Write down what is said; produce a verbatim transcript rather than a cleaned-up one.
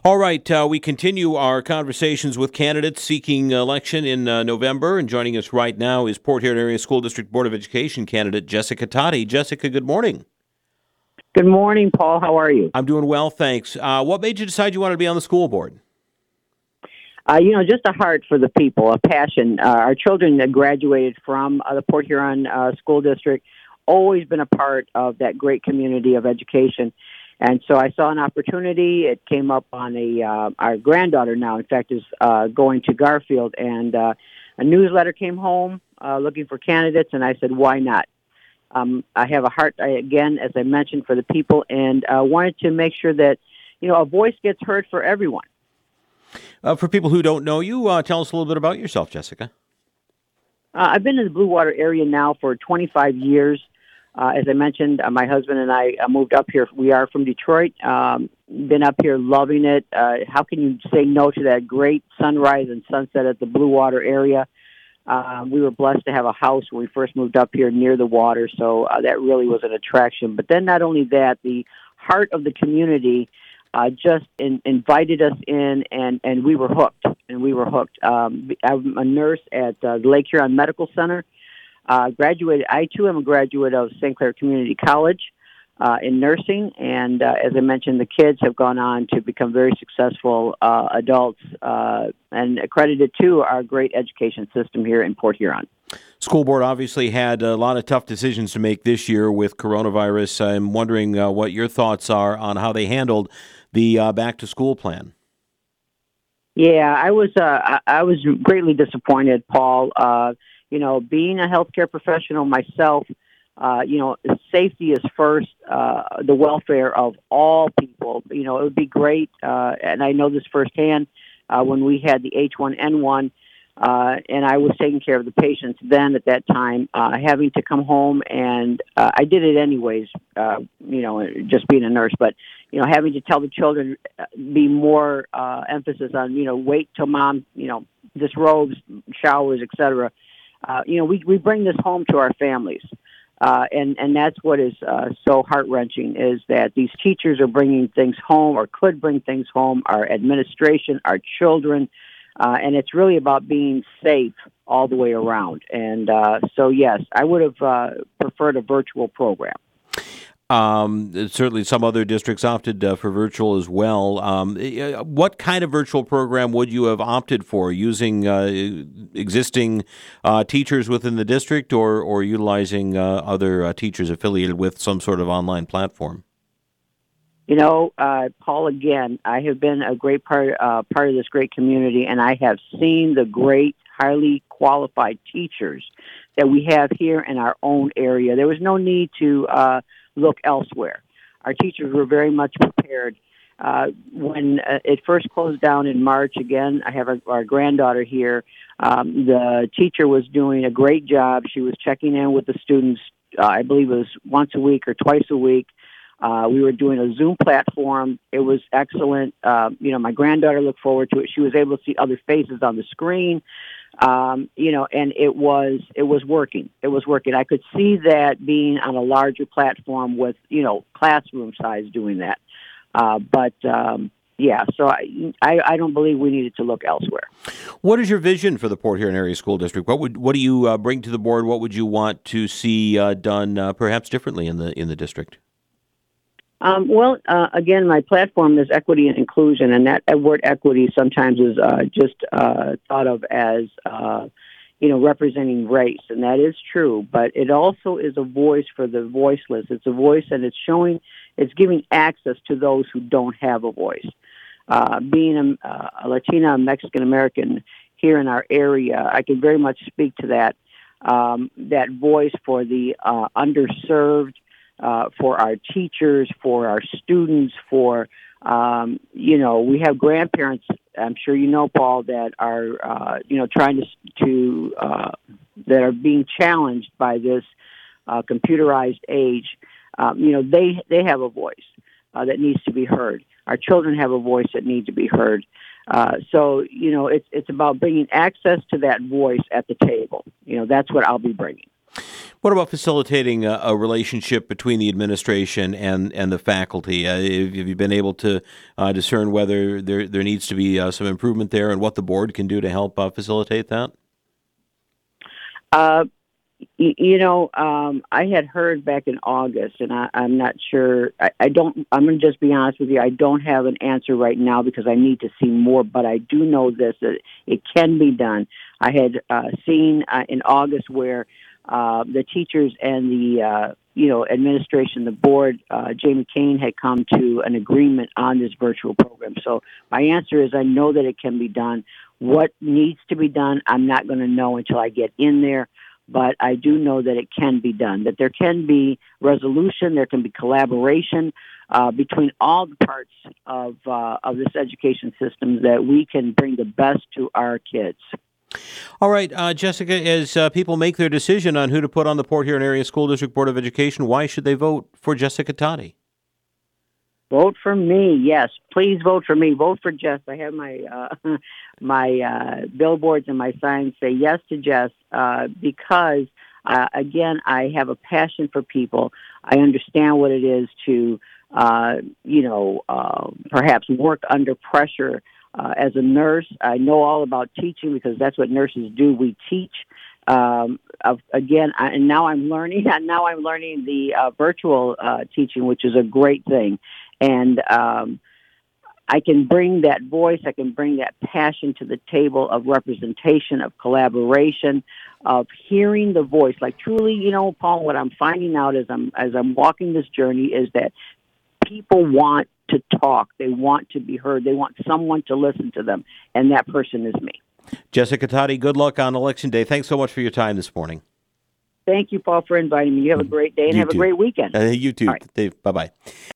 All right, uh, we continue our conversations with candidates seeking election in uh, November, and joining us right now is Port Huron Area School District Board of Education candidate Jessica Toddy. Jessica, good morning. Good morning, Paul. How are you? I'm doing well, thanks. Uh, what made you decide you wanted to be on the school board? Uh, you know, just a heart for the people, a passion. Uh, our children that graduated from uh, the Port Huron uh, School District, always been a part of that great community of education. And so I saw an opportunity. It came up on a, uh, our granddaughter now, in fact, is uh, going to Garfield. And uh, a newsletter came home uh, looking for candidates, and I said, why not? Um, I have a heart, I, again, as I mentioned, for the people, and uh, wanted to make sure that, you know, a voice gets heard for everyone. Uh, for people who don't know you, uh, tell us a little bit about yourself, Jessica. Uh, I've been in the Blue Water area now for twenty-five years. Uh, as I mentioned, uh, my husband and I uh, moved up here. We are from Detroit. Um, been up here loving it. Uh, how can you say no to that great sunrise and sunset at the Blue Water area? Uh, we were blessed to have a house when we first moved up here near the water, so uh, that really was an attraction. But then not only that, the heart of the community uh, just in, invited us in, and, and we were hooked, and we were hooked. Um, I'm a nurse at uh, the Lake Huron Medical Center. Uh, graduated. I, too, am a graduate of Saint Clair Community College uh, in nursing, and uh, as I mentioned, the kids have gone on to become very successful uh, adults uh, and accredited to our great education system here in Port Huron. School board obviously had a lot of tough decisions to make this year with coronavirus. I'm wondering uh, what your thoughts are on how they handled the uh, back-to-school plan. Yeah, I was uh, I, I was greatly disappointed, Paul. Uh, you know, being a healthcare professional myself, uh, you know, safety is first, uh, the welfare of all people. You know, it would be great, uh, and I know this firsthand, uh, when we had the H one N one, uh, and I was taking care of the patients then at that time, uh, having to come home, and uh, I did it anyways, uh, you know, just being a nurse, but, you know, having to tell the children, uh, be more uh, emphasis on, you know, wait till mom, you know, disrobes, showers, et cetera. Uh, you know, we, we bring this home to our families, uh, and, and that's what is uh, so heart-wrenching, is that these teachers are bringing things home or could bring things home, our administration, our children, uh, and it's really about being safe all the way around. And uh, so, yes, I would have uh, preferred a virtual program. Um, certainly some other districts opted uh, for virtual as well. Um, what kind of virtual program would you have opted for, using uh, existing uh, teachers within the district, or, or utilizing uh, other uh, teachers affiliated with some sort of online platform? You know, uh, Paul, again, I have been a great part, uh, part of this great community, and I have seen the great, highly qualified teachers that we have here in our own area. There was no need to uh, look elsewhere. Our teachers were very much prepared. Uh, when uh, it first closed down in March, again, I have our, our granddaughter here. Um, the teacher was doing a great job. She was checking in with the students, uh, I believe it was once a week or twice a week. Uh, we were doing a Zoom platform. It was excellent. Uh, you know, my granddaughter looked forward to it. She was able to see other faces on the screen. Um, you know, and it was it was working. It was working. I could see that being on a larger platform with, you know, classroom size doing that. Uh, but um, yeah, so I, I I don't believe we needed to look elsewhere. What is your vision for the Port Huron Area School District? What would what do you uh, bring to the board? What would you want to see uh, done uh, perhaps differently in the in the district? Um, well, uh, again, my platform is equity and inclusion, and that word equity sometimes is uh, just uh, thought of as, uh, you know, representing race, and that is true, but it also is a voice for the voiceless. It's a voice, and it's showing, it's giving access to those who don't have a voice. Uh, being a, a Latina, Mexican-American here in our area, I can very much speak to that, um, that voice for the uh, underserved, Uh, for our teachers, for our students, for, um, you know, we have grandparents, I'm sure you know, Paul, that are, uh, you know, trying to, to uh, that are being challenged by this uh, computerized age. Um, you know, they, they have a voice uh, that needs to be heard. Our children have a voice that needs to be heard. Uh, so, you know, it's, it's about bringing access to that voice at the table. You know, that's what I'll be bringing. What about facilitating a, a relationship between the administration and, and the faculty? Uh, have you been able to uh, discern whether there there needs to be uh, some improvement there, and what the board can do to help uh, facilitate that? Uh, you, you know, um, I had heard back in August, and I, I'm not sure. I, I don't. I'm going to just be honest with you. I don't have an answer right now because I need to see more. But I do know this: that it can be done. I had uh, seen uh, in August where uh, the teachers and the uh, you know administration, the board, uh, Jamie Kane had come to an agreement on this virtual program. So my answer is I know that it can be done. What needs to be done, I'm not going to know until I get in there. But I do know that it can be done, that there can be resolution, there can be collaboration uh, between all the parts of uh, of this education system, that we can bring the best to our kids. All right, uh, Jessica, as uh, people make their decision on who to put on the Port Huron Area School District Board of Education, why should they vote for Jessica Toddy? Vote for me, yes. Please vote for me. Vote for Jess. I have my uh, my uh, billboards and my signs say yes to Jess uh, because, uh, again, I have a passion for people. I understand what it is to, uh, you know, uh, perhaps work under pressure uh, as a nurse. I know all about teaching because that's what nurses do. We teach. Um, of, again, I, and now I'm learning. Now I'm learning the uh, virtual uh, teaching, which is a great thing. And um, I can bring that voice, I can bring that passion to the table of representation, of collaboration, of hearing the voice. Like truly, you know, Paul, what I'm finding out as I'm as I'm walking this journey is that people want to talk. They want to be heard. They want someone to listen to them, and that person is me. Jessica Toddy, good luck on Election Day. Thanks so much for your time this morning. Thank you, Paul, for inviting me. You have a great day and you have too. a great weekend. Uh, you too, right. Dave. Bye-bye.